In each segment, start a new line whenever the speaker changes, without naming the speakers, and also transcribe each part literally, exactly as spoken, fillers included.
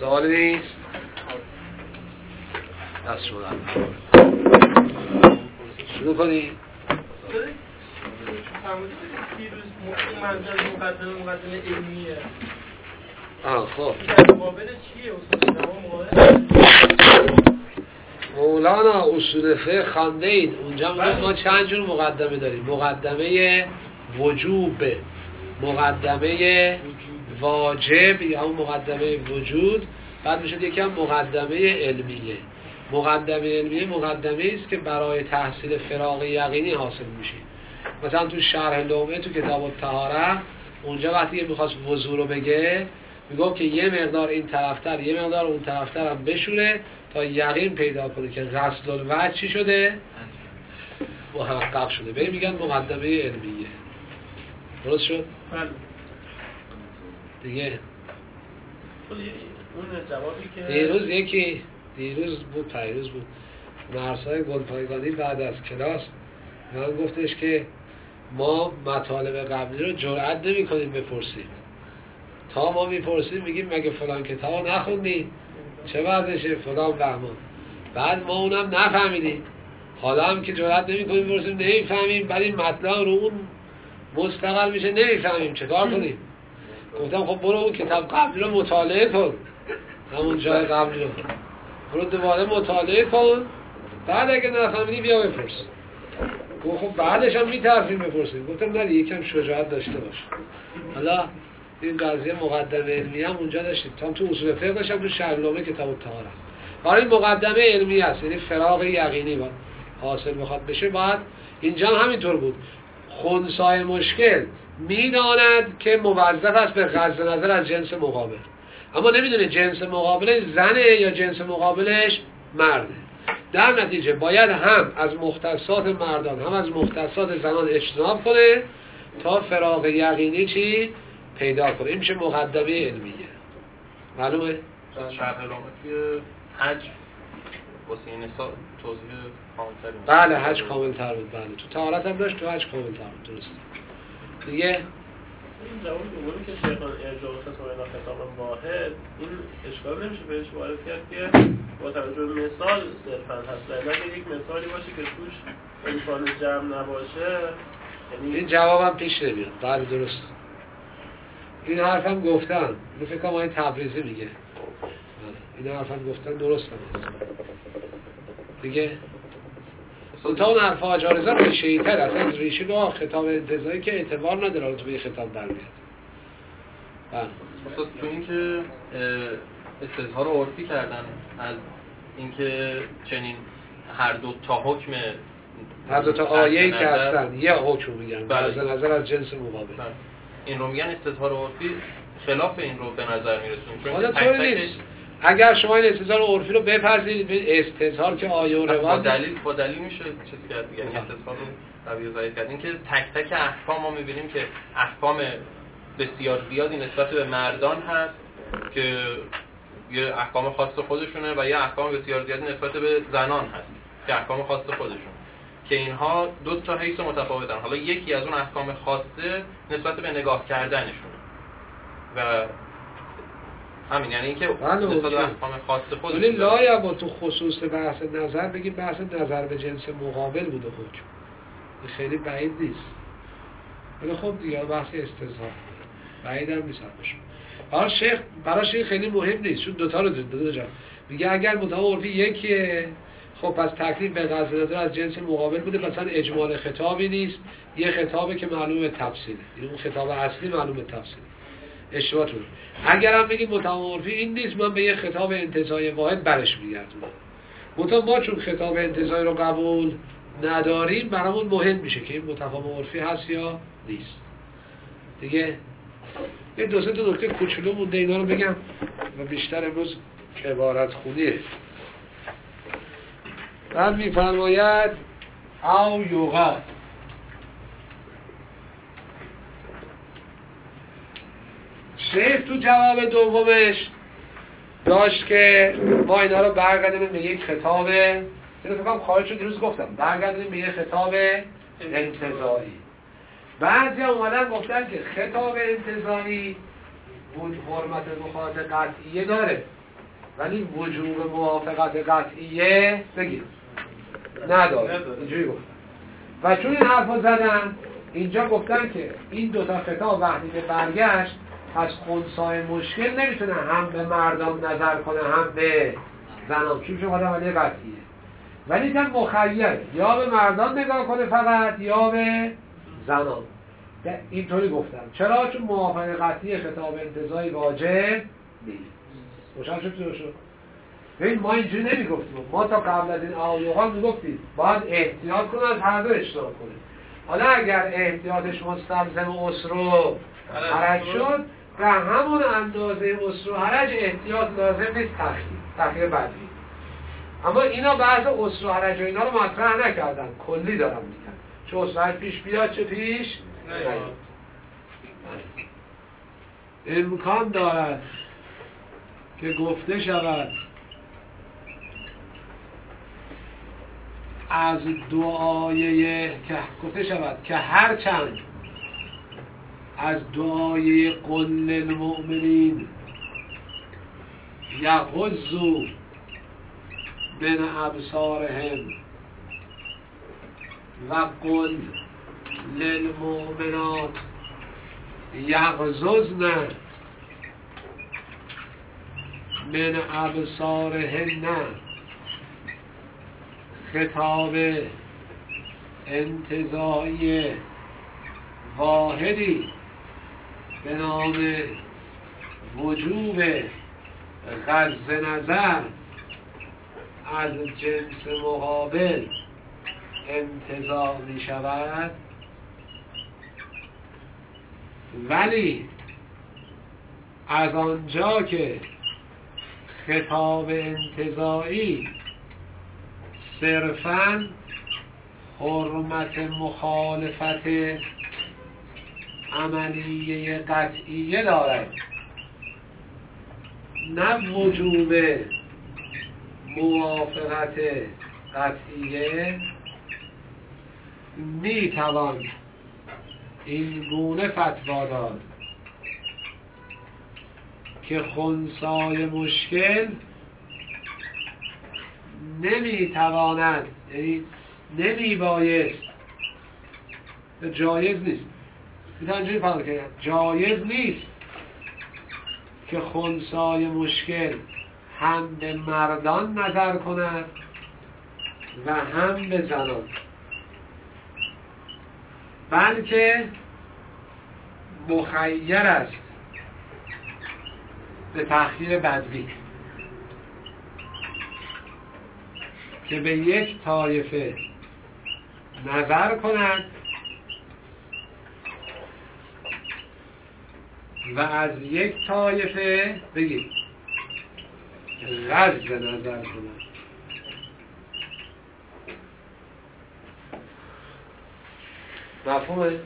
سوال نیست؟ دست شما در شروع کنید.
دیروز منظر مقدمه مقدمه علمیه.
آه خب
در مقابل چیه اصول
مولانا اصول فقه خوانده اید. اونجا میگه ما چند جور مقدمه داریم. مقدمه وجوب، مقدمه واجب یا اون مقدمه وجود، بعد میشه یکی هم مقدمه علمیه. مقدمه علمیه مقدمه است که برای تحصیل فراغ یقینی حاصل میشه. مثلا تو شرح لومه تو کتاب الطهاره اونجا وقتی میخواست وضو رو بگه میگفت که یه مقدار این طرفتر یه مقدار اون طرفتر هم بشوره تا یقین پیدا کنه که غسل الوجه چی شده؟ محقق شده. به میگن مقدمه علمیه. درست شد؟
بله.
دیگه
اون جوابی که
دیروز یکی دیروز بود پیروز بود مرسای گلپایگانی بعد از کلاس من گفتش که ما مطالب قبلی رو جرئت نمی کنیم بپرسیم. تا ما میپرسیم میگیم مگه فلان کتاب نخوندی؟ چه وضعشه؟ فلان بهمان. بعد ما اونم نفهمیدیم. حالا هم که جرئت نمی کنیم بپرسیم نمیفهمیم، بعد این مطلب رو اون مستقل میشه نمیفهمیم، چه کار کنیم؟ گفتم خب برو اون کتاب قبلی رو مطالعه کن، همون جای قبلی رو برو دوباره مطالعه کن، بعد اگه نفهمیدی بیا بپرس. گفت خب بعدش هم میترسیم بپرسیم. گفتم نه یکم شجاعت داشته باش. حالا این قضیه مقدمه علمی هم اونجا داشتیم، تا تو اصول فقه داشتم تو شرح لومه کتاب الطهاره. برای مقدمه علمی است، یعنی فراغ یقینی با حاصل بخواد بشه. بعد اینجا هم همینطور بود. خنثی مشکل میداند که موظف است به غض نظر از جنس مقابل، اما نمیدونه جنس مقابلش زنه یا جنس مقابلش مرده. در نتیجه باید هم از مختصات مردان هم از مختصات زنان اجتناب کنه تا فراغ یقینی چی پیدا کنه. این میشه مقدمه علمیه. معلومه؟
شرح لومه توی حج واسه این توضیح کامل‌تر بود.
بله حج کامل‌تر بود. بله تو طهارت هم داشت، تو حج کامل‌تر بود. درست. دیگه
این جواب دومی که شیخان ارجاع خطاب اینا خطاب واحد، این اشکال نمیشه بهش وارد کرد که با توجه به مثال صرفاً هست. اگه یک مثالی باشه که توش امکان جمع نباشه، یعنی
این جوابم پیش نمیاد. بله درست. این حرفم گفتن. اینو فکر کنم آقای تبریزی میگه. این حرفم گفتن درست هم هست. دیگه تا اون حرف آجارزه ریشه‌ای تر اصلا ریشه با خطاب انتزاعی که اعتبار نداره تو به خطاب در بیاد. بله
اصلا تو این که استظهار عرفی کردن از اینکه چنین هر دو تا حکم
هر دو تا آیه‌ای که هستن یه حکم میگن
بله.
از نظر از جنس مقابل.
بله. این رو میگن استظهار عرفی خلاف این رو به نظر میرسون.
حالا طوری نیست. اگر شما این استظهار عرفی رو بپذیرید به استظهار که آیه و روایت
با دلیل با دلیل میشه چیزی کرد دیگه. این استظهار رو روی ظاهر کردین که تک تک احکام ما میبینیم که احکام بسیار زیادی نسبت به مردان هست که یه احکام خاص خودشونه و یه احکام بسیار زیادی نسبت به زنان هست که احکام خاص خودشون، که اینها دو تا حیث متفاوتن. حالا یکی از اون احکام خاصه نسبت به نگاه کردنشون و همین، یعنی اینکه نسبت به احکام خاص خودشون.
ولی لا با تو خصوص بحث نظر بگیم بحث نظر به جنس مقابل بوده حکم. این خیلی بعید نیست. ولی خب دیگه بحث استظهار بعید هم نیست باشه. برای شیخ براش این خیلی مهم نیست، چون دوتا رو دو جا میگه اگر مدعا عرفی یکیه خب پس تکلیف به غض نظر از جنس مقابل بوده، مثلا اجمال خطابی نیست، یه خطابه که معلومه تفصیله، یعنی اون خطاب اصلی معلومه تفصیله. اشتباه تو اگر هم بگید مدعا عرفی این نیست، من به یه خطاب انتزاعی واحد برش میگردونم. مطمئن ما چون خطاب انتزاعی رو قبول نداریم برامون مهم میشه که این متفاهم عرفی هست یا نیست. دیگه یه دو سه تا نکته کوچولو مونده، اینا رو بگم و بیشتر امروز عبارت خونیه. بعد میفرماید او یوغا شیخ تو جواب دومش داشت که ما اینا رو برگردیم به یک خطاب، اینو فکر کنم خارج شد دیروز گفتم، برگردیم به یک خطاب انتزاعی. بعضی اومدن گفتن که خطاب انتزاعی بود حرمت مخاطب قطعیه داره، ولی وجوب موافقت قطعیه بگیم نداره. اینجوری گفتن و چون این حرف رو زدن اینجا گفتن که این دوتا خطاب وقتی که برگشت پس خنثای مشکل نمیتونه هم به مردان نظر کنه هم به زنان، چون شما آدم علیه قطعیه، ولی که مخیره یا به مردان نگاه کنه فقط یا به زنان. اینطوری گفتم. چرا؟ چون موافقت قطعی خطاب انتزاعی واجب نیست. روشن شد چطور شد؟ ببین ما اینجوری نمیگفتیم، ما تا قبل از این آیوها میگفتیم باید احتیاط کنه از هر دو اجتناب کنه. حالا اگر احتیاطش مستلزم عسر و حرج شد به همون اندازه عسر و حرج احتیاط لازم نیست تخییر تخییر بدی. اما اینا بحث عسر و حرج و اینا رو مطرح نکردن، کلی دارم میگن چه عسر و حرج پیش بیاد چه پیش نیاد. امکان دارد که گفته شود از دعایه که گفته شود که هر چند از دعایه قل المؤمنین یغضوا من ابصارهم و قل للمؤمنات یغضضن من ابصارهن خطاب انتزاعی واحدی به نام وجوب غض نظر از جنس مقابل انتزاع می شود، ولی از آنجا که خطاب انتزاعی صرفاً حرمت مخالفت عملیه قطعیه دارد نه وجوب موافقت قطعیه، می توان این گونه فتوا داد که خنثای مشکل نمی تواند، یعنی نمی بایست، جایز نیست، میتونم اینجوری فهم کنم جایز نیست که خنثای مشکل هم به مردان نظر کند و هم به زنان، بلکه مخیر است به تخییر بدوی که به یک طایفه نظر کند و از یک طایفه بگید غض نظر کند. مفهومه؟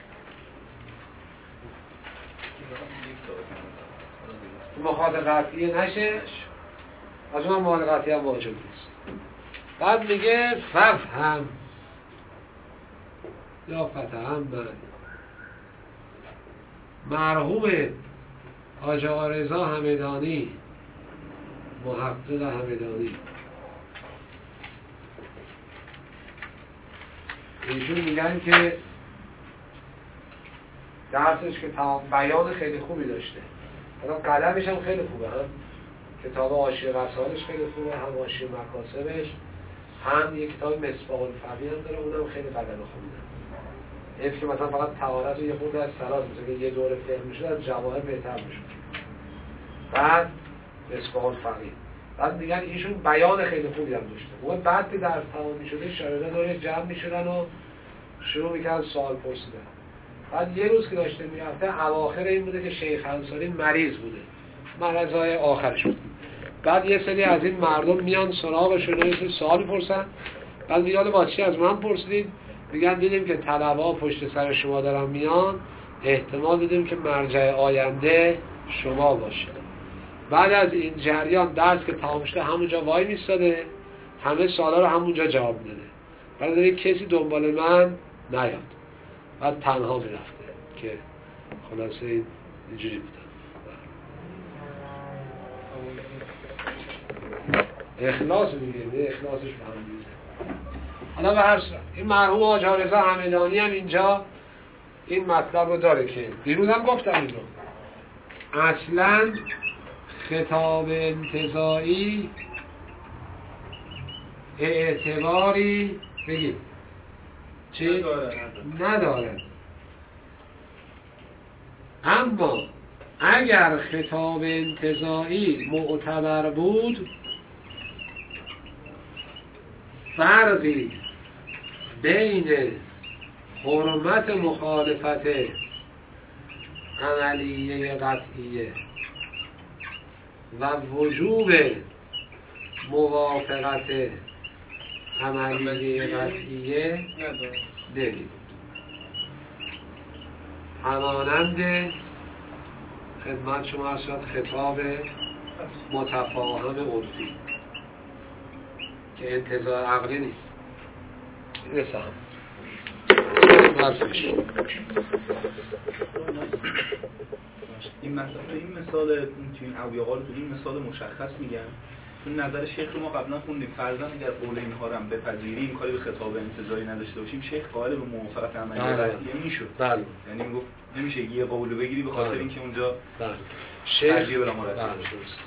مخاطب قطعی نشه، از اون مخاطب قطعی هم واجب نیست. بعد میگه ففهم یا فتهم من مرحوم حاج آقا رضا همدانی، محقق همدانی، ایشون میگن که درسش که تمام بیان خیلی خوبی داشته، حالا قلمش هم خیلی خوبه، هم کتاب حاشیه رسالش خیلی خوبه، هم حاشیه مکاسبش، هم یک کتاب مصباح الفقیه هم داره، اونم خیلی قلم خوبی داره. حیف که مثلا فقط طهارت رو یه خورده از سلاس میشه که یه دوره فهم میشه از جواهر بهتر میشه. بعد مصباح الفقیه، بعد میگن ایشون بیان خیلی خوبی هم داشته. اون بعد که درس تمام میشده شاگردان داره جمع میشدن و شروع میکردن سوال پرسیدن. بعد یه روز که داشته میرفته اواخر این بوده که شیخ انصاری مریض بوده، مرضای آخرش بود. بعد یه سری از این مردم میان سراغشون و سوال میپرسن، بعد میگن با چی از من پرسیدید؟ میگن دیدیم که طلبا پشت سر شما دارن میان، احتمال دیدیم که مرجع آینده شما باشه. بعد از این جریان درس که تمام شده همونجا وای میستاده، همه سوالا رو همونجا جواب میده. بعد دیگه کسی دنبال من نیاد، بعد تنها میرفته که خلاصه اینجوری بودن. اخلاص میگه، نه اخلاصش به هم میزه. حالا به هر صورت این مرحوم حاج رضا همدانی هم اینجا این مطلب رو داره که دیروز هم گفتم این رو، اصلا خطاب انتزاعی اعتباری بگید چی؟ نداره. اما اگر خطاب انتزاعی معتبر بود فرقی بین حرمت مخالفت عملیه قطعیه و وجوب موافقت عملیه قطعیه نمید. همانند خدمت شما هست خطاب متفاهم عرفی که انتزاع عقلی نیست. رسم حرفش
این مثلا تو این مثال تو این اویاقال تو این مثال مشخص میگن چون نظر شیخ رو ما قبلا خوندیم، فرضاً اگر قول اینها رو هم بپذیریم کاری به خطاب انتزاعی نداشته باشیم شیخ قائل به موافقت عملی قطعیه میشد.
بله.
یعنی میگفت نمیشه یه قول رو بگیری به خاطر
بله.
اینکه اونجا
بله. شیخ
ترجیح بلا مرتب
بله.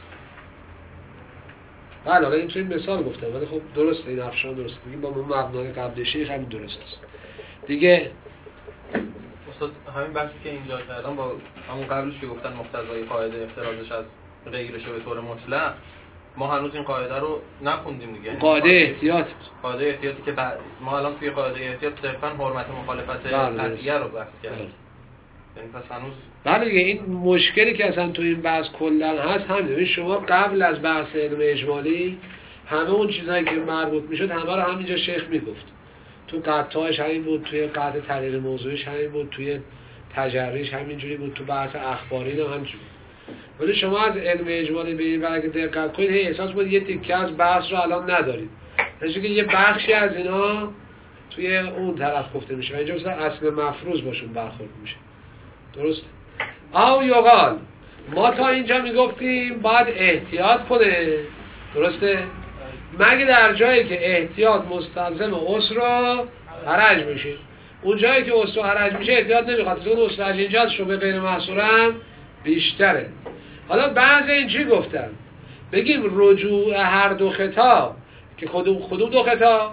بله حالا این تو این مثال گفتم ولی خب درسته، این افشان درسته، بگیم با اون مبنای قبل شیخ همین درست است دیگه.
استاد همین بحثی که اینجا کردم با همون قبلش که گفتن مقتضای قاعده افتراضش از غیرش به طور مطلق، ما هنوز این قاعده رو نخوندیم دیگه.
قاعده احتیاط
قاعده احتیاطی که بعد ما الان توی قاعده احتیاط صرفا حرمت مخالفت قطعیه رو بحث کردیم. یعنی پس هنوز
بله دیگه این مشکلی که اصلا تو این بحث کلا هست همین. شما قبل از بحث علم اجمالی همه اون چیزایی که مربوط میشد همه رو همینجا شیخ میگفت. تو قطعاش همین بود، توی قطع تغییر موضوعش همین بود، توی تجریش همینجوری بود، تو بحث اخباری هم همینجوری. ولی شما از علم اجمالی ببینید اگه دقت کنید هی احساس بود یه تیکه از بحث رو الان ندارید. یعنی که یه بخشی از اینا توی اون طرف گفته میشه و اینجا مثلا اصل مفروض باشون برخورد میشه. درست؟ او یقال ما تا اینجا میگفتیم باید احتیاط کنه، درسته؟ مگه در جایی که احتیاط مستلزم عسر و حرج میشه. اون جایی که عسر و حرج میشه احتیاط نمیخواد، اون عسر و حرج اینجا شبه غیر محصور هم بیشتره. حالا بعضی این چی گفتن؟ بگیم رجوع هر دو خطاب که کدوم کدوم دو خطاب؟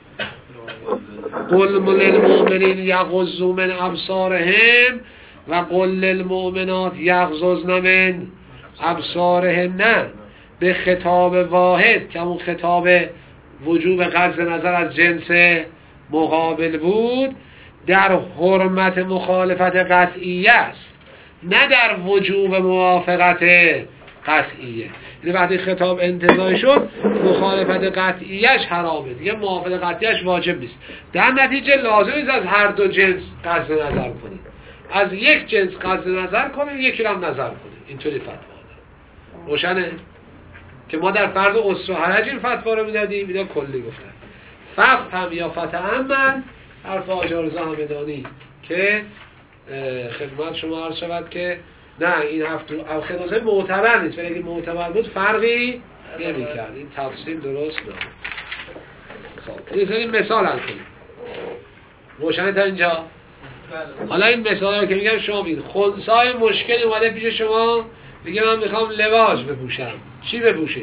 قل للمؤمنین یغضوا من ابصارهم و قل للمؤمنات یغضضن من ابصارهن، به خطاب واحد که اون خطاب وجوب غض نظر از جنس مقابل بود در حرمت مخالفت قطعیه است، نه در وجوب موافقت قطعیه. یعنی وقتی خطاب انتزاعی شد مخالفت قطعیش حرامه دیگه، موافقت قطعیش واجب نیست. در نتیجه لازم نیست از هر دو جنس قصد نظر کنید، از یک جنس قصد نظر کنید یکی رو هم نظر کنید. اینطوری فتوا داره. روشنه که ما در فرض عسر و حرج این فتوا رو میدادیم، اینا کلی گفتن فقط یا فتح من حرف حاج رضا همدانی که خدمت شما عرض شود که نه این هفت رو خدمت معتبر نیست، ولی اگه معتبر بود فرقی نمی کرد. این تفصیل درست نه. خب این مثال هم کنیم روشنه تا اینجا. حالا این مثال رو که میگم شما بید خونسای مشکلی اومده پیش شما، میگه من میخوام لباس بپوشم، چی بپوشی؟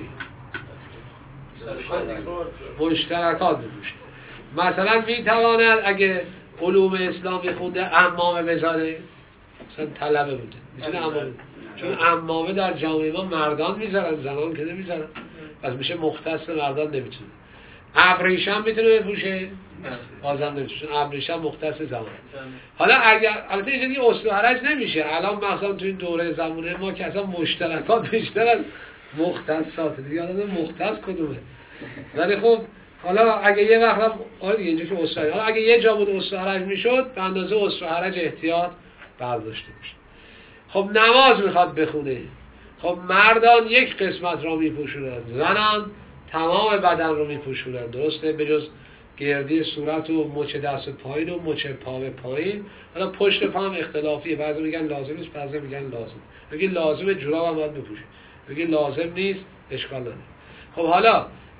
مشترکات بپوشی. مثلا میتواند اگه علوم اسلامی خونده عمامه بذاره، مثلا طلبه بوده میتونه عمامه، چون عمامه در جامعه ما مردان میذارن زنان که نمیذارن، پس میشه مختص مردان نمیتونه. ابریشم میتونه بپوشه، بازم نمیتونه چون ابریشم مختص زمان. حالا اگر البته اینجا دیگه اصل و حرج نمیشه، الان مثلا تو این دوره زمانه ما که اصلا مشترکات بیشتر از مختصات دیگه، الان مختص کدومه. ولی خب حالا اگه یه وقت هم آره دیگه اینجا که اصل، حالا اگه یه جا بود اصل و حرج میشد به اندازه اصل و حرج احتیاط برداشته میشه. خب نماز میخواد بخونه، خب مردان یک قسمت را میپوشونن، زنان تمام بدن رو میپوشونن، درسته؟ به جز گردی صورت و مچ دست پایین و مچ پا به پایین. حالا پشت پا هم اختلافیه، بعضی میگن لازم نیست، بعضی میگن لازم. میگه لازم جوراب هم باید بپوشه، میگه لازم نیست اشکال نداره. خب حالا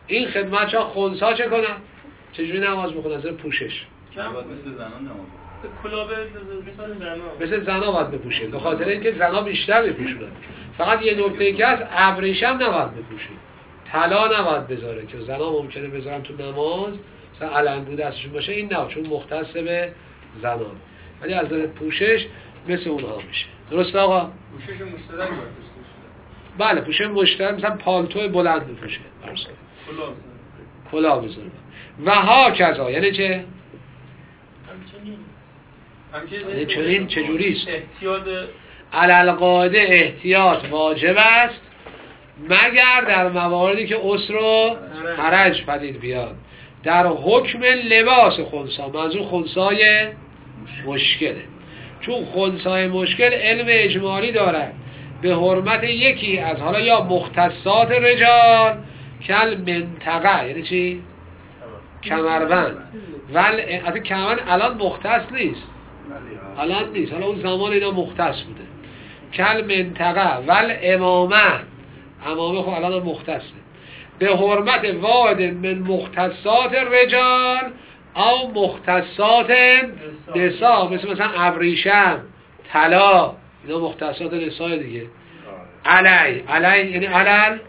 این خدمت ها خنثا چه کنن؟ چجوری نماز بخونن؟ از پوشش
کم مثل زنان نماز
کلاه مثل زنا
مثل زنا باید بپوشه، به خاطر اینکه زنا بیشتر بپوشونن. فقط یه نکته که هست، ابریشم نباید بپوشه، طلا نباید بذاره که زنا ممکنه بذارن تو نماز مثلا علنگو دستشون باشه، این نه، چون مختص به زنان. ولی از نظر پوشش مثل اونها میشه. درست آقا؟
پوشش مشترک باید
بله، پوشش مشترک، مثلا پالتو بلند بپوشه،
کلاه
کلاه بذاره. و ها کذا یعنی چه؟
همچنین
یعنی چنین چجوریست؟
احتیاط
علالقاعده احتیاط واجب است مگر در مواردی که عسر و حرج پدید بیاد. در حکم لباس خنثی، منظور خنثای مشکله، چون خنثای مشکل علم اجمالی دارد به حرمت یکی از حالا یا مختصات رجال کل منطقه، یعنی چی؟ کمربند. ول حتی کمربند الان مختص نیست، الان نیست، حالا اون زمان اینا مختص بوده. کل منطقه ول امامه، امامه خب الان مختصه. به حرمت واحد من مختصات رجال او مختصات نساء، مثل مثلا ابریشم، طلا، اینا مختصات نساء دیگه. علی، علی یعنی علل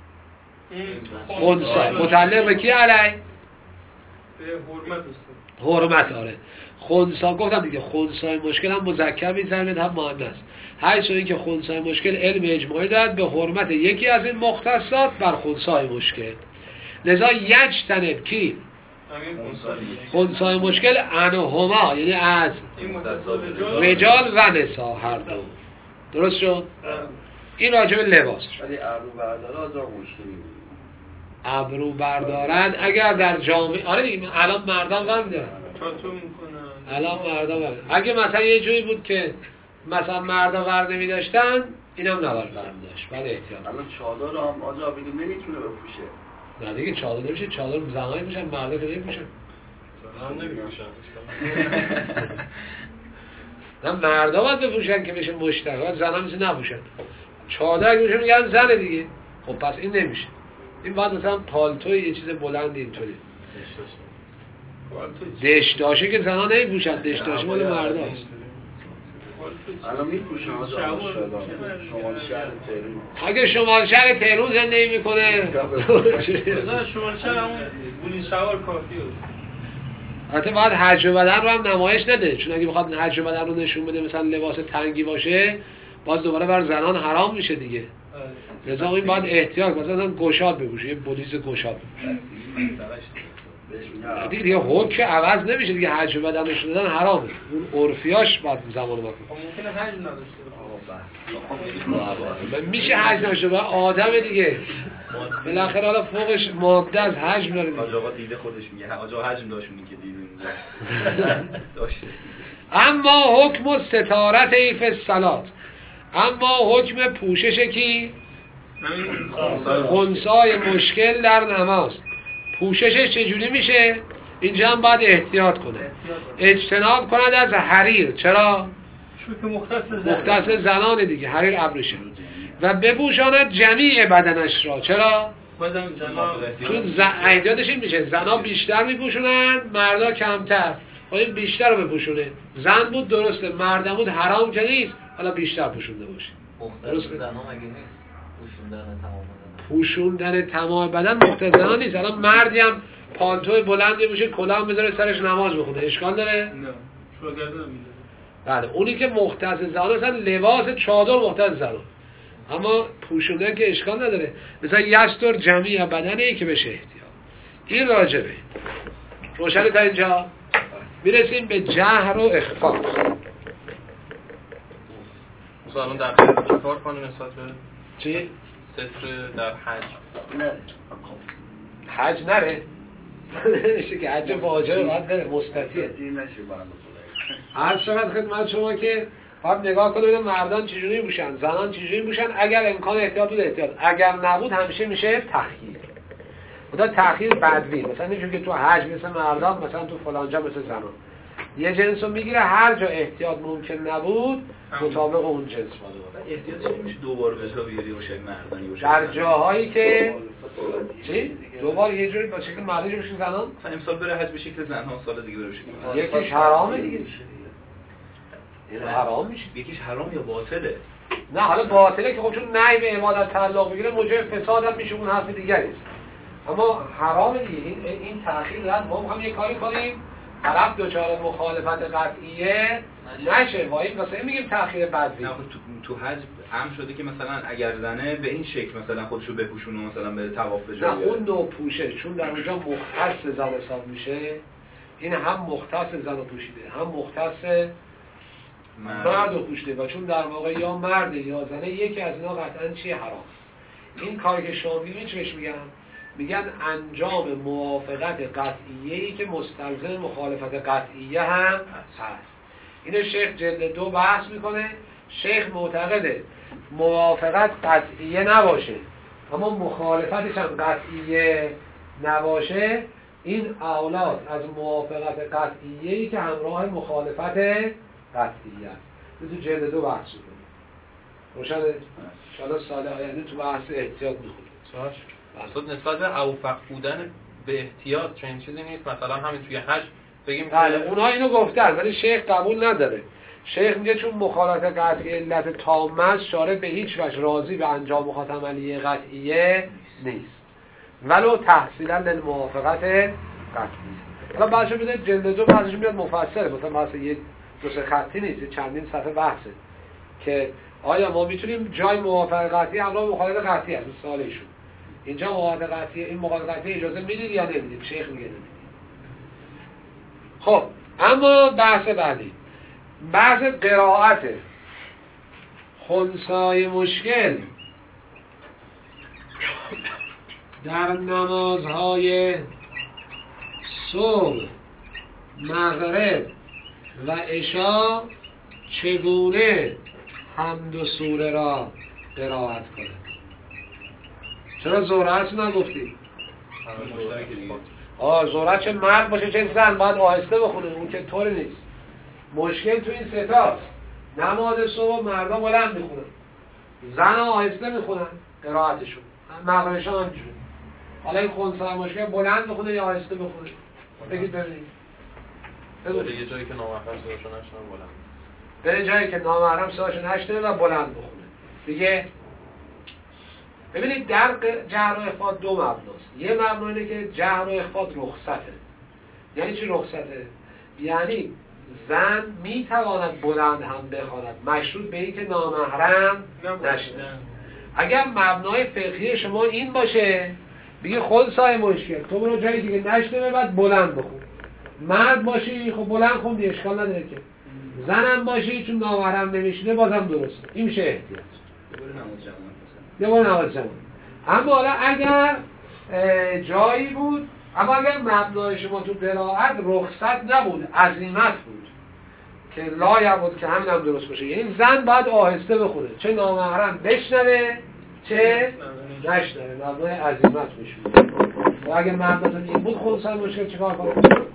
خنثی، متعلق به کی علی؟
به حرمت است.
حرمت آره. خنثی گفتم دیگه، خنثی مشکل هم مذکر میزنه هم مؤنث. حیث این که خنثی مشکل علم اجماعی دارد به حرمت یکی از این مختصات بر خنثی مشکل. لذا یجتنب کی؟ خنثی مشکل انهما، یعنی از رجال و نساء هر دو. درست شد؟ این راجع به لباس.
ولی ابرو بردارا از مشکلی
ابرو بردارن اگر در جامعه، آره دیگه الان مردان غم دارن،
چطور میکنن؟
الان مردان غم. اگه مثلا یه جوری بود که مثلا مردا ور نمی داشتن، اینم نباید داشت، بعد احتیاط.
الان چادر هم آجا بگیم نمیتونه بپوشه.
نه دیگه چادر نمیشه، چادر زنایی میشن، مردا که نمیشن.
هم نمی‌پوشن.
نه مردا باید بپوشن که بشه مشترک، زنا میشه نپوشن. چادر اگه میشه میگن زنه دیگه. خب پس این نمیشه. این باید مثلا پالتوی یه چیز بلند اینطوری. دشداشه که زنا نمیپوشن، دشداشه مال مرداست.
الان میپوشن آجا شمال شهر تهرون.
اگه شمال شهر تهرون زندگی میکنه
مثلا شمال شهر همون بولی شوار کافیه.
البته باید حج بدن رو هم نمایش نده، چون اگه بخواد حج بدن رو نشون بده مثلا لباس تنگی باشه، باز دوباره بر زنان حرام میشه دیگه. لذا این باید احتیاط، مثلا گشاد بپوشه، یه بلیز گشاد بپوشه. دیگه دیگه حکم عوض نمیشه دیگه، حج بدن نشون دادن حرامه. اون عرفیاش باید زمان باشه.
ممکنه حج نداشته باشه.
میشه حج نداشته باشه، آدم دیگه. بالاخره حالا فوقش ماده از حج میاره.
آقا دیده خودش میگه آقا حجم داشونی که دیدیم داشته.
اما حکم ستارت ایف الصلات، اما حکم پوشش کی؟ خنثی مشکل در نماز. پوششش چجوری میشه؟ اینجا هم باید احتیاط کنه، اجتناب کند از حریر. چرا؟
چون مختص
مختص زنان دیگه، حریر ابریشم. و بپوشاند جمیع بدنش را. چرا؟ چون احتیاطش این میشه، زنا بیشتر میپوشونن، مردا کمتر. باید بیشتر رو بپوشونه. زن بود درسته، مرد بود حرام که نیست، حالا بیشتر پوشونده باشه.
مختص زنا مگه نیست؟ پوشوندن تمام بدن.
پوشوندن تمام بدن مختص زنا نیست. الان مردی هم پالتوی بلندی میشه، کلاه هم بذاره سرش نماز بخونه، اشکال داره؟
نه. شاگردن میذاره.
بله، اونی که مختص زنا مثلا لباس چادر مختص زنا، اما پوشوندن که اشکال نداره. مثلا یستر جمیع بدنه که بشه احتیاط. این راجبه روشن تا اینجا. میرسیم به جهر و اخفا.
مثلا در حج چیکار کنیم نسبت به
چی؟
ستر در حج؟
نه
حج نره. نشه که حج واجبه، باید بره، مستطیعه.
این نشه بنده
هر چقدر خدمت شما که باید نگاه کنید مردان چجوری میشن، زنان چجوری میشن. اگر امکان احتیاط بود احتیاط، اگر نبود همیشه میشه تخییر. خدا تأخیر بدوی، مثلا اینجوری که تو حج مثل مردان، مثلا تو فلانجا مثل زنان. یه جنس رو میگیره هر جا احتیاط ممکن نبود مطابق اون جنس باشه.
احتیاطش نمیشه دوبار به حساب بیاری باشه مردانی باشه
در جاهایی که چی؟ دوبار یه جوری با شکل مردی بشه زنان؟
مثلا امسال بره حج به شکل زنها، سال دیگه بره به شکل
یکیش حرامه دیگه. این حرام میشه.
یکیش حرام یا باطله؟
نه حالا باطله که خب چون نهی به عبادت تعلق بگیره موجب فساد هم میشه، اون حرف دیگری است. اما حرام دیگه این این تأخیر رد ما می‌خوایم یه کاری کنیم طرف دچار مخالفت قطعیه نشه، وای واسه میگیم تأخیر بدوی.
نه تو تو حج عام شده که مثلا اگر زنه به این شکل مثلا خودشو بپوشونه مثلا به طواف بجا
نه اون نوع پوشه چون در اونجا مختص زن حساب میشه، این هم مختص زن رو پوشیده هم مختص مرد رو پوشیده و چون در واقع یا مرد یا زنه یکی از اینا قطعا چیه حرام. این کاری که شما میبینید چه بهش میگن؟ میگن انجام موافقت قطعیه‌ای که مستلزم مخالفت قطعیه هم هست. اینو شیخ جلد دو بحث میکنه. شیخ معتقده موافقت قطعیه نباشه اما مخالفتش هم قطعیه نباشه، این اولاد از موافقت قطعیه‌ای که همراه مخالفت قطعیه است. تو جلد دو بحث میکنه. روشن انشاءالله سال آینده تو بحث احتیاط میخونیم.
اصلا نسبت به اوفق بودن به احتیاط چنین چیزی نیست، مثلا همین توی حج بگیم
بله اونها اینو گفتن ولی شیخ قبول نداره. شیخ میگه چون مخالفت قطعی علت تامه است شارع به هیچ وجه راضی به انجام خاتم علیه قطعیه نیست ولو تحصیلا للموافقت قطعی. حالا بحثو بده جلد دو بحثش میاد مفصله، مثلا بحث یه دو سه خطی نیست، چندین صفحه بحثه که آیا ما میتونیم جای موافقت قطعی همراه مخالفت قطعی هست سوالشون اینجا موافقت قطعی این مخالفت قطعی اجازه میدید یا نمیدید؟ شیخ میگه نمیدید. خب اما بحث بعدی بحث قرائت خنثای مشکل در نمازهای صبح، مغرب و عشا چگونه حمد و سوره را قرائت کنه. چرا ظهر عصر نگفتی؟ آه ظهر چه مرد باشه چه زن باید آهسته بخونه، اون که طوری نیست. مشکل تو این ستاست. نماز صبح مردم بلند میخونن، زن آهسته میخونن قرائتشون، مغربشان همینجوره. حالا این خنثای مشکل بلند بخونه یا آهسته بخونه؟ بگید ببینید.
بگید یه جایی که نامحرم صداشو نشنن بلند.
به جایی که نامحرم صداشو نشنه و بلند بخونه. دیگه ببینید در جهر و اخفا دو مبناست. یه مبنا اینه که جهر و اخفا رخصته. یعنی چی رخصته؟ یعنی زن میتواند بلند هم بخواند مشروط به این که نامحرم نشنه. اگر مبنای فقهی شما این باشه بگی خنثای مشکل تو برو جایی دیگه نشنه بعد بلند بخون. مرد باشی خب بلند خوندی اشکال نداره که، زنم باشی چون نامحرم نمیشنه بازم درسته. این میشه احتیاط. یه بار نماز جمع. اما حالا اگر جایی بود، اما اگر مبنای شما تو قرائت رخصت نبود، عزیمت بود که لا بود که همین هم درست باشه، یعنی زن باید آهسته بخونه چه نامحرم بشنوه چه نشنوه، مبنای عزیمت میشه. و اگر مبناتون این بود خنثای مشکل چیکار کنید؟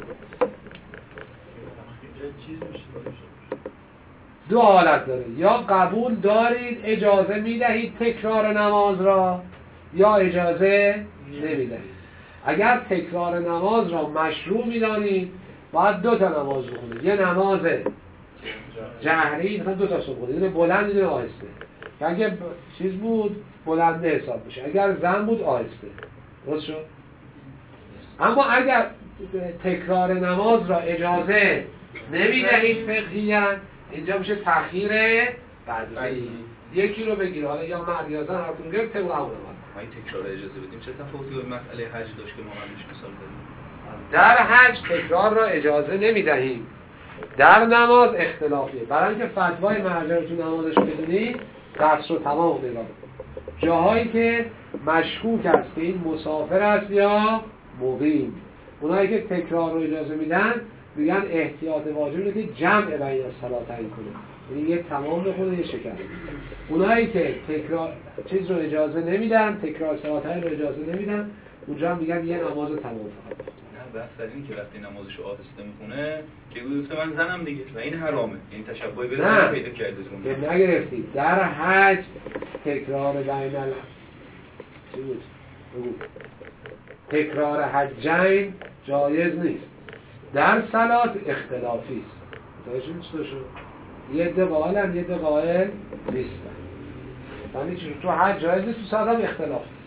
دو حالت داره، یا قبول دارید اجازه میدهید تکرار نماز را یا اجازه نمیدهید. اگر تکرار نماز را مشروع میدانید باید دو تا نماز بخونید، یه نماز جهری مثلا دو تا صبح بخونید، یه بلند یه آهسته. اگر چیز بود بلنده حساب میشه، اگر زن بود آهسته. درست شد؟ اما اگر تکرار نماز را اجازه نمیدهید فقهیاً اینجا میشه تأخیر بدوی. یکی رو بگیر حالا یا مرد یا زن هر کدوم طبق همون عمل.
ما این تکرار اجازه بدیم چه تفاوتی با مسئله حج داشت که ما همینش مثال زدیم؟
در حج تکرار را اجازه نمیدهیم، در نماز اختلافیه. برای اینکه فتوای مرجع رو تو نمازش بدونید درس رو تمام نگاه بکنید. جاهایی که مشکوک است که این مسافر است یا مقیم، اونایی که تکرار رو اجازه میدن میگن احتیاط واجب اینه که جمع بین الصلاه تعیین کنه، یعنی یک تمام بخونه یه شکر. اونایی که تکرار چیز رو اجازه نمیدن، تکرار صلات رو اجازه نمیدن، اونجا میگن یه نماز تمام فقط.
بحث سرینی که وقتی نمازشو آهسته میخونه که گفته من زنم دیگه و این حرامه، این تشبیه به زن پیدا کرده
که نگرفتی در حج تکرار بین ال چی بود؟ بگو تکرار حجین جایز نیست، در صلات اختلافی است. متوجه میشه شو؟ یه عده قائلن یه عده قائل نیستن. یعنی چی تو حج جایز نیست، تو صلات هم اختلاف است.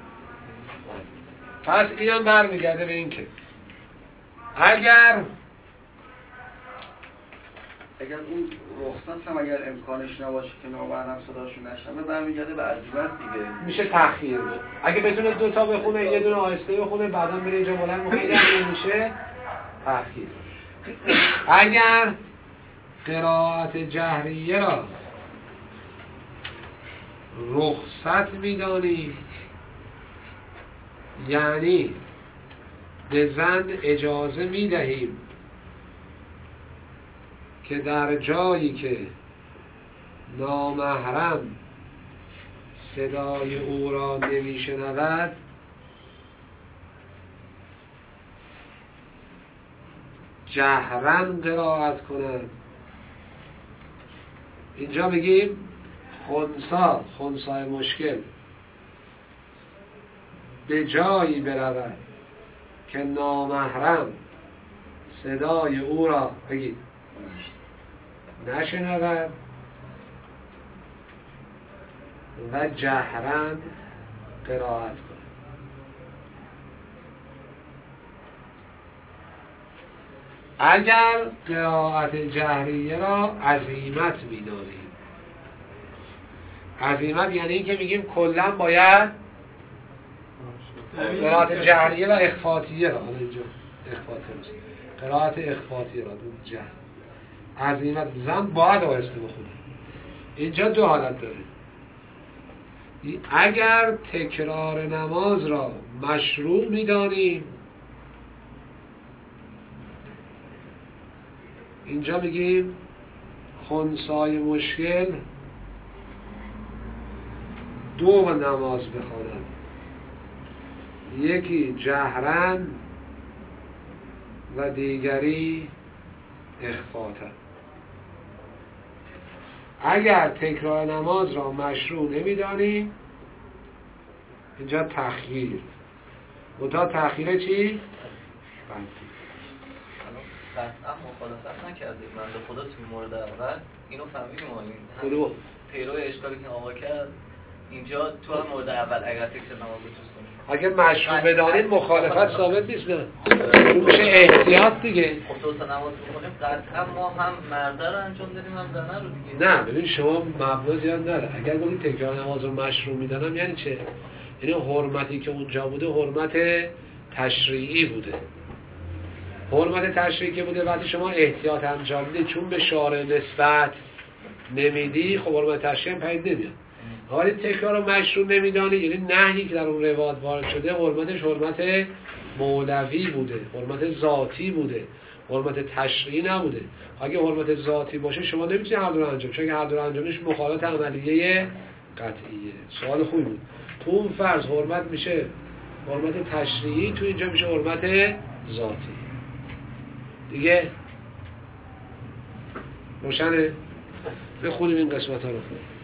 پس اینم برمیگرده به این که اگر
اگر اون رخصت هم اگر امکانش نباشه که نامحرم صداشون نشنوه برمیگرده به عزیمت دیگه،
میشه تأخیر بده. اگه بتونه دو تا بخونه یه دونه آهسته بخونه بعدا میره اینجا بلند میخونه میشه تأخیر. اگر قرائت جهریه را رخصت میدانی یعنی به زن اجازه میدهیم که در جایی که نامحرم صدای او را نمیشنود جهرن قرائت کند. اینجا بگیم خنثی خنثی مشکل به جایی برود که نامحرم صدای او را بگید نشنود و جهرن قرائت کند. اگر قرائت جهریه را عزیمت می‌دانیم، عزیمت یعنی این که میگیم کلا باید قرائت جهریه و اخفاتیه را، حالا اینجا اخفاتیه است، قرائت اخفاتیه را دو جهر عزیمت زن باید آهسته بخونه. اینجا دو حالت داره. اگر تکرار نماز را مشروع می‌دانیم اینجا میگیم خنثی مشکل دو نماز بخواند، یکی جهرن و دیگری اخفاتا. اگر تکرار نماز را مشروع نمیدانیم اینجا تخییر متا تخییر چی؟
قطعا مخالفت نکردید. من به خدا توی مورد اول اینو فهمیدیم ما
کدوم؟
پیرو اشکالی که آقا کرد اینجا تو هم مورد اول اگر تکرار نماز بتوستون
اگه مشروع بدانید مخالفت ثابت نیست، نه اون میشه احتیاط دیگه.
خب تو نماز بخونیم قطعا ما هم مرده رو انجام دادیم هم زنه رو دیگه.
نه ببین شما مبنا زیاد نداره. اگر بگید تکرار نماز رو مشروع میدانم یعنی چه؟ یعنی حرمتی که اونجا بوده حرمت تشریعی بوده. حرمت تشریعی که بوده وقتی شما احتیاط انجام میدید چون به شارع نسبت نمیدی خب حرمت تشریعی هم پدید نمیاد. حالی تکرار رو مشروع نمیدانی یعنی نهی که در اون روایت وارد شده حرمتش حرمت مولوی بوده، حرمت ذاتی بوده، حرمت تشریعی نبوده. اگه حرمت ذاتی باشه شما نمیتونید هر دو رو انجام، چون که هر دو رو انجامش مخالفت عملیه قطعیه. سوال خوبی بود. تو اون فرض حرمت میشه حرمت تشریعی، تو اینجا میشه حرمت ذاتی دیگه. روشنه؟ بخونیم این قسمت ها رو.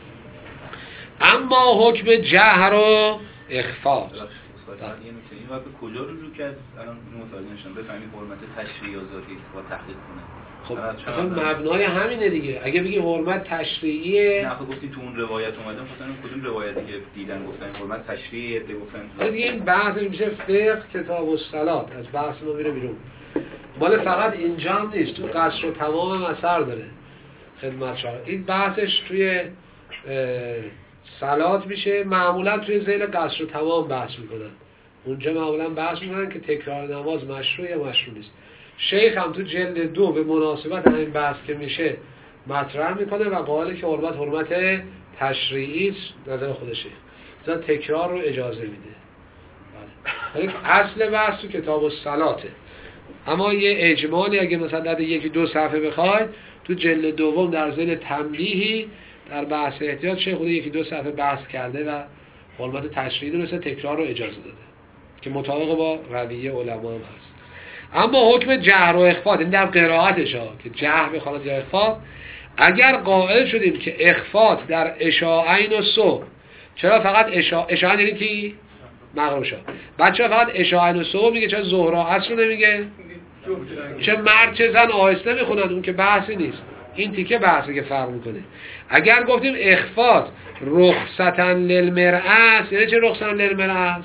اما حکم جهر و اخفا
این وقت به کجا رجوع کرد؟ الان متوجه نشدم بفهمید حرمت تشریعی یا ذاتی با تحقیق کنه.
خب اصلا مبنای همینه دیگه. اگه بگی حرمت تشریعیه،
نه خب گفتی تو اون روایت اومدن، مثلا کدوم روایتی که دیدن گفتن حرمت تشریعیه ده گفتن
دیگه این بحث میشه فقه کتاب الصلات، از بحث ما میره بیرون. مال فقط اینجا هم نیست، تو قصر و تمام هم اثر داره خدمت شما. این بحثش توی صلات میشه، معمولا توی ذیل قصر و تمام بحث میکنن. اونجا معمولا بحث میکنن که تکرار نماز مشروع یا مشروع نیست. شیخ هم تو جلد دو به مناسبت همین بحث که میشه مطرح میکنه و قائله که حرمت حرمت تشریعی است. نظر خود شیخ مثلا تکرار رو اجازه میده. ولی اصل بحث تو کتاب الصلاته. اما یه اجمالی اگه مثلا در یکی دو صفحه بخواید تو جلد دوم در ذیل تنبیهی در بحث احتیاط شیخ خود یکی دو صفحه بحث کرده و حرمت تشریعی دونسته، تکرار رو اجازه داده که مطابق با رویه علما هم هست. اما حکم جهر و اخفاء، این در قرائتش ها که جهر بخواند یا اخفاء، اگر قائل شدیم که اخفاء در اشاعین و صبح، چرا فقط اشاع اشاعین یعنی کی؟ مغرب شا. بعد چرا فقط اشاعین و صبح میگه، چرا ظهر و عصر نمیگه؟ چه مرد چه زن آهسته میخونن، اون که بحثی نیست. این تیکه بحثی که فرق میکنه. اگر گفتیم اخفاء رخصتن للمرأة، یعنی چه رخصتن للمرأة؟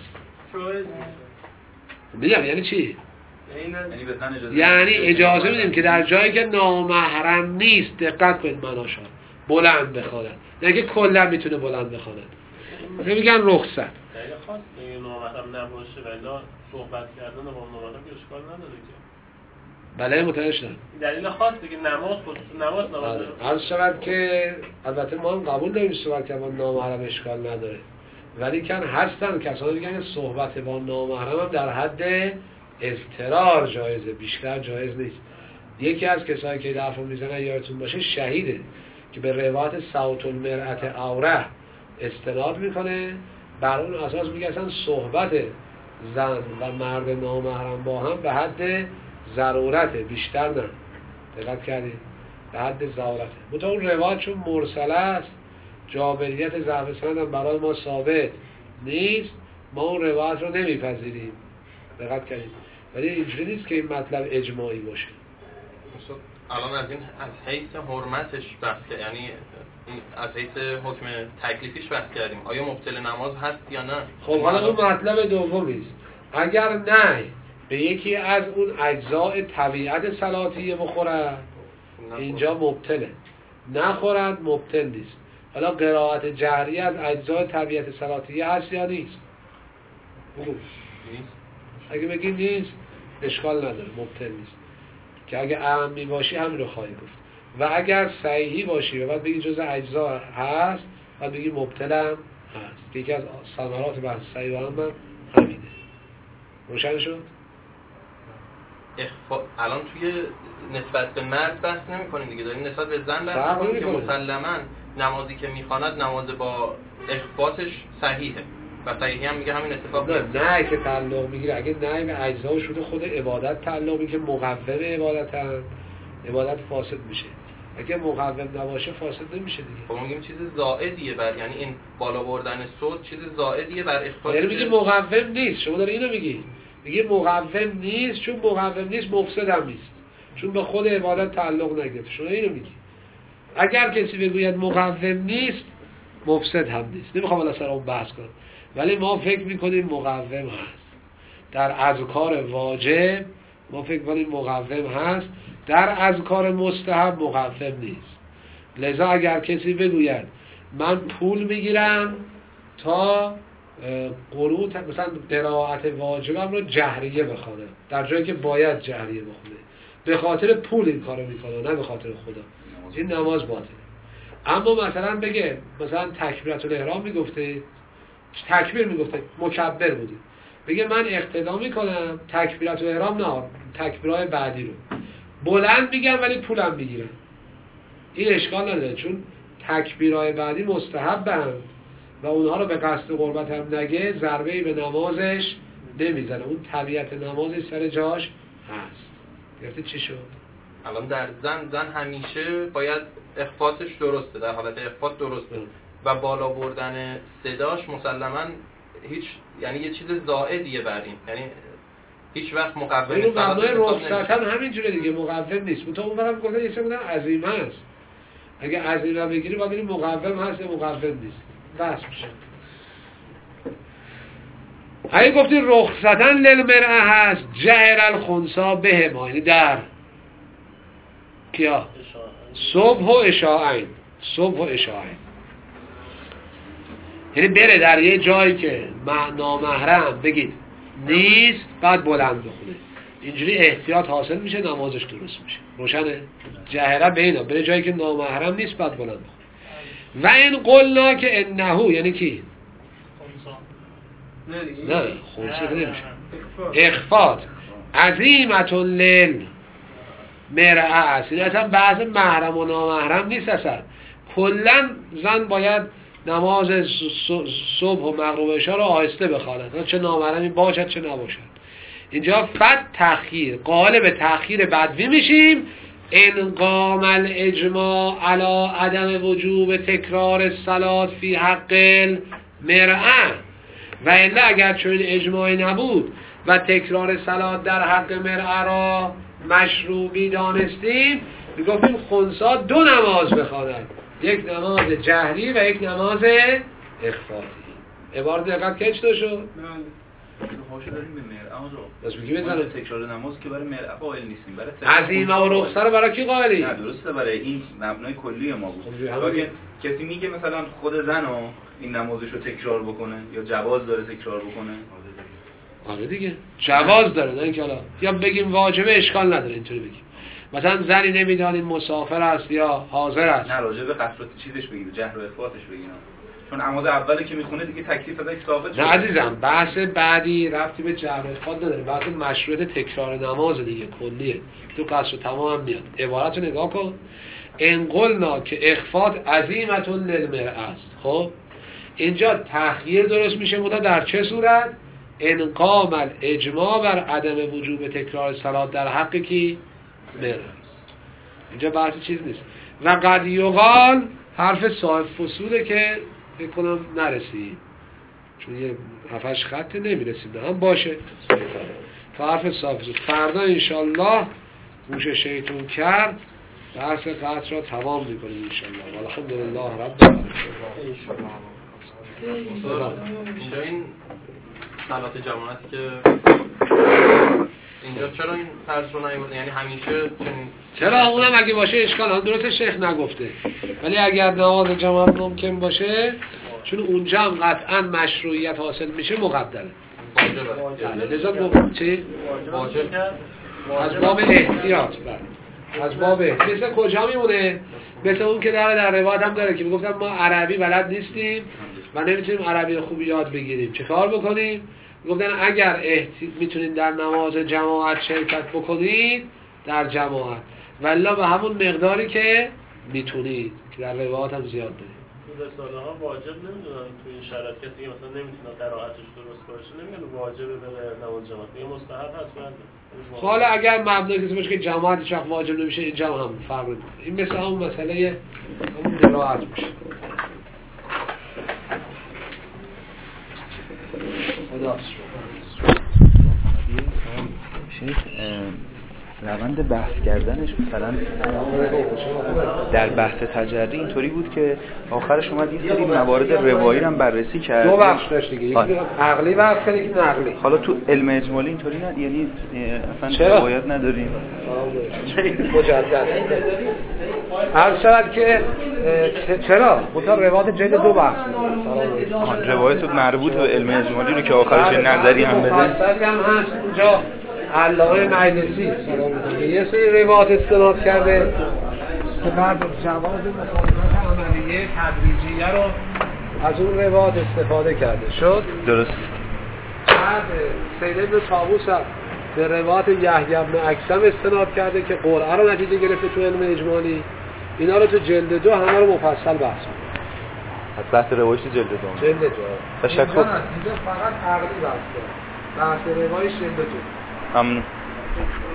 میگم یعنی چی؟
یعنی به زن اجازه
یعنی اجازه میدیم که در جایی که نامحرم نیست، دقت کنید معناشو، بلند بخواند. نه که کلا میتونه بلند بخواند. نمیگن رخصت.
دلیل خاص دیگه نامحرم نباشه ولی صحبت کردن با نامحرم که اشکال نداره که.
بله متوجه شدم.
دلیل خاص دیگه نماز خود نماز نماز.
عرض شود که البته ما هم قبول داریم صحبت که با نامحرم اشکال نداره. ولی کن هستن کسانی میگن صحبت با نامحرم هم در حد اضطرار جایزه، بیشتر جایز نیست. یکی از کسایی که دفعه میزنن یادتون باشه شهیده که به روایت صوت المرأة عوره استناد میکنه، بر اون اساس میگه اصلا صحبت زن و مرد نامحرم با هم به حد ضرورته، بیشتر نه. دقت کردید؟ به حد ضرورته. منتها اون روایت چون مرسله است، جابریت ضعف سند هم برای ما ثابت نیست، ما اون روایت رو نمیپذیریم. دقت کردید؟ ولی اینجوری نیست که این مطلب اجماعی باشه.
الان از این از حیث حرمتش بحث کرد، یعنی از حیث حکم تکلیفیش بحث کردیم. آیا مبطل نماز هست یا نه؟
خب حالا اون مطلب دومی است. اگر نه به یکی از اون اجزاء طبیعت صلاتیه بخورد، اینجا مبطله. نخورد مبطل نیست. حالا قرائت جهری از اجزاء طبیعت صلاتیه هست یا نیست؟
نیست.
اگه بگی نیست اشکال نداره، مبطل نیست. که اگه اعمی باشی همین رو خواهی گفت. و اگر صحیحی باشی و بعد بگی جزء اجزا هست، بعد بگی مبطلم هست. که یکی از ثمرات بحث صحیح و هم همینه. روشن شد؟
اخفا... الان توی نسبت به مرد بحث نمی کنیم دیگه، داریم نسبت به زن بحث کنیم که مسلماً نمازی که میخواند نماز با اخفاتش صحیحه و صحیحی هم میگه همین اتفاق
نه نه که تعلق میگیره. اگه نه به اجزا شده خود عبادت تعلق میگه، مقوم عبادت هم عبادت فاسد میشه. اگه مقوم نباشه فاسد نمیشه دیگه.
خب میگیم چیز زائدیه بر، یعنی این بالا بردن صوت چیز زائدیه بر اخفاء.
یعنی میگه مقوم نیست. شما داره اینو میگی. میگه مقوم نیست، چون مقوم نیست مفسد هم نیست، چون به خود عبادت تعلق نگرفته. شما اینو میگی. اگر کسی بگوید مقوم نیست مفسد هم نیست. نمیخوام الان سر اون بحث کنم، ولی ما فکر میکنیم مقوم هست. در اذکار واجب ما فکر کنیم مقوم هست، در اذکار مستحب مقوم نیست. لذا اگر کسی بگوید من پول میگیرم تا قنوت مثلا قرائت واجبم رو جهریه بخوانم، در جایی که باید جهریه بخونه، به خاطر پول این کارو میکنه نه به خاطر خدا، این نماز باطله. اما مثلا بگه مثلا تکبیرت الاحرام میگفته، تکبیر میگفته، مکبر بوده، بگه من اقتدا میکنم تکبیرت الاحرام نه تکبیرهای بعدی رو بلند میگم ولی پولم میگیرم، این اشکال نداره، چون تکبیرهای بعدی مستحبن و اونها رو به قصد قربت هم نگه ضربه‌ای به نمازش نمیزنه، اون طبیعت نمازش سر جاش هست. گرفتی چی شد؟
الان در زن زن همیشه باید اخفاتش درسته، در حالت اخفات درسته و بالا بردن صداش مسلماً هیچ، یعنی یه چیز زائدیه بر این، یعنی هیچ وقت مقوم
این مبنای رخصت هم همین جوره دیگه، مقوم نیست. منتها اون برام گفتن یه چیز عظیمه است، اگه عظیمه بگیری باید بگیری مقوم هست یا مقوم نیست، بس میشه. اگه گفتی رخصتن للمرأة هست جهر الخنثی به ما، یعنی در کیا؟ صبح و عشاءین، صبح و عشاءین، یعنی بره در یه جایی که نامحرم بگید نیست بعد بلند بخونه، اینجوری احتیاط حاصل میشه، نمازش درست میشه. روشنه؟ جهره به اینا بره جایی که نامحرم نیست بعد بلند بخونه. و این قلنا که انهو یعنی کی؟ نه خونسه نمیشه، اخفات عظیمتون لیل مرعه است، این اصلا بحث محرم و نامحرم نیست. اصلا کلن زن باید نماز صبح و مغرب و عشا رو آهسته بخواند، چه نامحرمی باشد چه نباشد. اینجا فد تأخیر قالب تأخیر بدوی میشیم. ان قام الاجماع علی عدم وجوب تکرار الصلاة فی حق المرأة و الا اگر چون اجماعی نبود و تکرار صلات در حق مرأة را مشروعی دانستیم میگفتیم خنثی دو نماز بخواند، یک نماز جهری و یک نماز اخفاتی. عبارت دقت که چطور شد؟
هاشو داریم به مرأة آقا.
بس میگی بزنه
تکرار نماز که برای مرأة قائل نیستیم، برای
عظیمه و رخصه رو برای کی قائلی؟
نه درسته، برای این مبنای کلی ما بود. اگه کسی میگه مثلا خود زن رو این نمازش رو تکرار بکنه یا جواز داره تکرار بکنه،
آره دیگه جواز داره، نه اینکه حالا یا بگیم واجبه اشکال نداره اینطوری بگیم. مثلا زنی نمیدانیم مسافر است یا حاضر است،
نه راجع به قصر چیزش بگیم، جهر و اخفاتش بگیم، چون عمود اولی که میخونه دیگه تکلیف ازش ثابت شده.
نه عزیزم بحث بعدی رفتی به جهر و اخفات نداره، بحث مشروعیت تکرار نماز دیگه کلیه، تو قصر تمام هم میاد. عبارت رو نگاه کن، ان قلنا که اخفات عظیمة للمرأة است. خب اینجا تأخیر درست میشه متا در چه صورت؟ ان قام الاجماع بر عدم وجوب تکرار صلات در حق کی؟ مرأة. اینجا بحث چیز نیست. و قد یقال حرف صاحب فصوله که فکر کنم نرسید چون یه هفتش خط نمیرسید، هم باشه تا حرف صاحب فصول. فردا انشالله گوش شیطون کرد بحث قطع را تمام میکنیم انشالله. والحمدلله رب العالمین.
اینجا این صلات جماعتی که اینجا چرا این طرز رو نیورده؟ یعنی همیشه چنین
چرا اونم اگه باشه اشکال هم درست شیخ نگفته، ولی اگر نماز جماعت ممکن باشه چون اونجا هم قطعا مشروعیت حاصل میشه مقدره واجبه. لذا گفت چی؟
واجب
از باب احتیاط. بله از باب احتیاط. مثل کجا میمونه؟ مثل اون که داره در روایت هم داره که میگفتن ما عربی بلد نیستیم و نمیتونیم عربی خوبی یاد بگیریم، چه کار بکنیم؟ گفتن اگر احتی... میتونید در نماز جماعت شرکت بکنید در جماعت، والله به همون مقداری که میتونید که در روایات هم زیاد دارید.
رساله ها واجب نمیدونن تو این شرایط کسی که مثلا نمیتونه قرائتش درست باشه نمیدونه واجبه بره نماز جماعت یا مستحب هست بعد.
حالا اگر مبنای کسی باشه که جماعت هیچ وقت واجب نمیشه اینجا هم فرق نمیکنه. این مثل همون مسئله همون قرائت میشه. خدا
شیخ روند بحث کردنش مثلا در بحث تجری اینطوری بود که آخرش اومد یه سری موارد روایی رو هم بررسی کرد.
دو بخش داشت دیگه، یکی عقلی بحث کرد یکی نقلی.
حالا تو علم اجمالی اینطوری نه، یعنی اصلا روایت نداریم
مجدد. هر شد که چرا متا روایت جلد دو بحث
می‌کنه. روایت مربوط به علم اجمالی رو که آخرش نظری هم بده.
مفصل هم هست اونجا. علامه مجلسی یه سری روایات استناد کرده که بعد جواز مخالفت عملیه تدریجیه رو از اون روایات استفاده کرده شد.
درست.
بعد سید ابن طاووس هم به روایات یحیی بن اکثم استناد کرده که قرعه رو نتیجه گرفته تو علم اجمالی. اینا رو تو جلد دو همه رو مفصل بحث کنه.
از بحث روایش جلد دو.
جلد دو.
تشکر.
اینجا فقط عقلی بحث کنه. بحث روایش جلد دو.
ممنون.